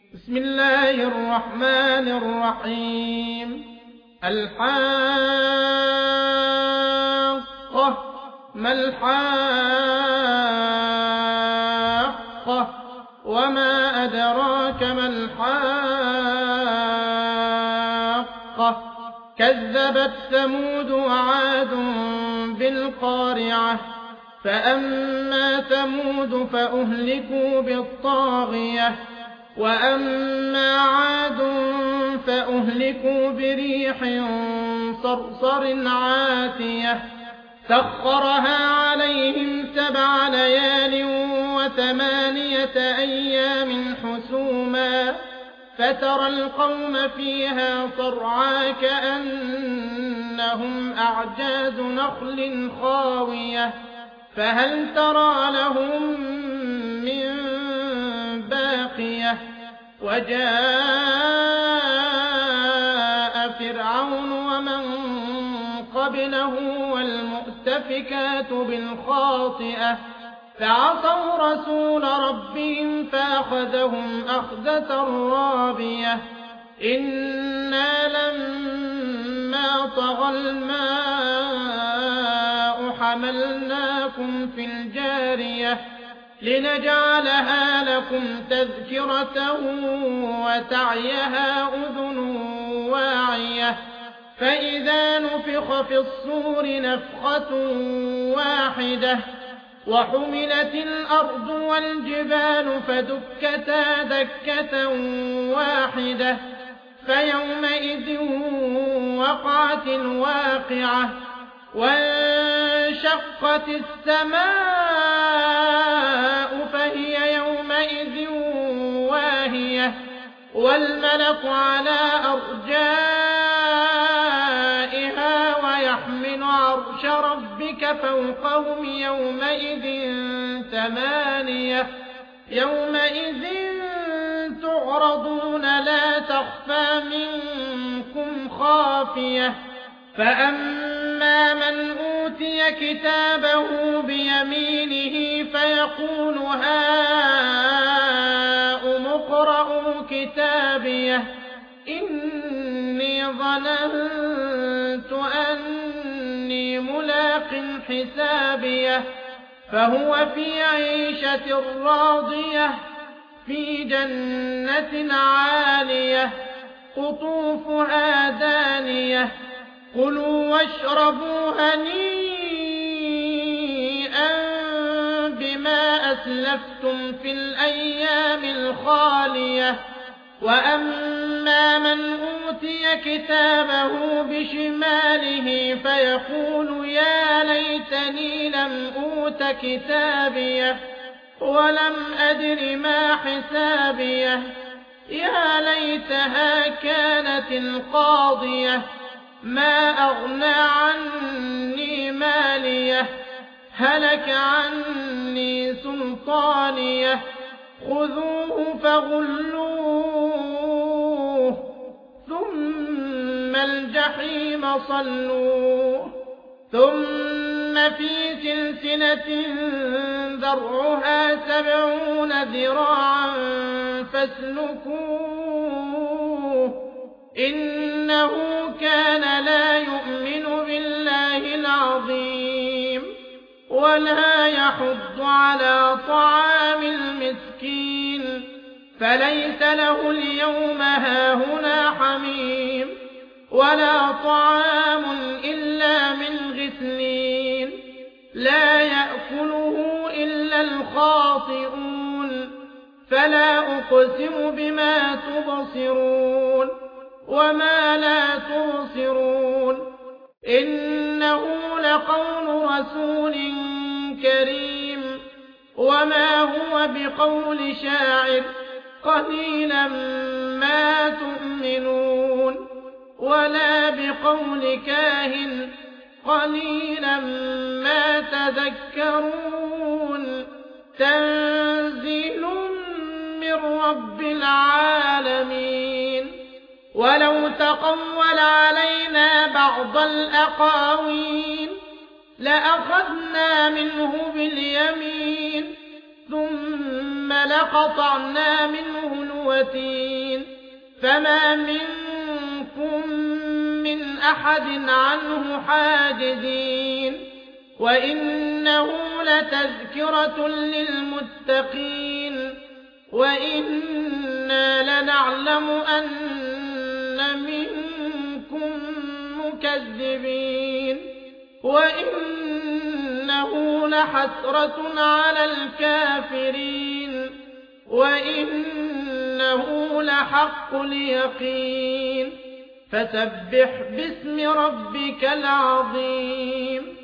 بسم الله الرحمن الرحيم. الحاقة. ما الحاقة؟ وما أدراك ما الحاقة؟ كذبت ثمود وعاد بالقارعة. فأما ثمود فأهلكوا بالطاغية، وأما عاد فأهلكوا بريح صرصر عاتية سخرها عليهم 7 ليال و8 أيام حسوما، فترى القوم فيها صرعى كأنهم أعجاز نخل خاوية، فهل ترى لهم من باقية؟ وجاء فرعون ومن قبله والمؤتفكات بالخاطئة فعصوا رسول ربهم فأخذهم أخذة رابية. إنا لما طغى الماء حملناكم في الجارية لنجعلها لكم تذكرة وتعيها أذن واعية. فإذا نفخ في الصور نفخة واحدة وحملت الأرض والجبال فدكتا دكة واحدة فيومئذ وقعت الواقعة، وانشقت السماء فهي يومئذ واهية، والملك على أرجائها ويحمل عرش ربك فوقهم يومئذ 8. يومئذ تعرضون لا تخفى منكم خافية. فأما من أوتي كتابه بيمينه فيقول هاؤم اقرءوا كتابيه إني ظننت أني ملاق حسابيه، فهو في عيشة راضية في جنة عالية قطوفها دانية. كلوا واشربوا هنيئا بما أسلفتم في الأيام الخالية. وأما من أوتي كتابه بشماله فيقول يا ليتني لم أوت كتابيه ولم أدر ما حسابيه، يا ليتها كانت القاضية ما أغنى عني ماليه هلك عني سلطانيه. خذوه فغلوه ثم الجحيم صلوه ثم في سلسلة ذرعها 70 ذراعا فاسلكوه إنه كان لا يؤمن بالله العظيم ولا يحض على طعام المسكين، فليس له اليوم هاهنا حميم ولا طعام إلا من غسلين لا يأكله إلا الخاطئون. فلا أقسم بما تبصرون وما لا تبصرون إنه لقول رسول كريم وما هو بقول شاعر قليلا ما تؤمنون ولا بقول كاهن قليلا ما تذكرون. تنزيل من رب العالمين. ولو تقول علينا بعض الأقاويل لأخذنا منه باليمين ثم ثم لقطعنا منه الوتين فما منكم من أحد عنه حاجزين وإنه لتذكرة للمتقين وإنا لنعلم أن منكم مكذبين وإنه لحسرة على الكافرين وإنه لحق اليقين فسبح باسم ربك العظيم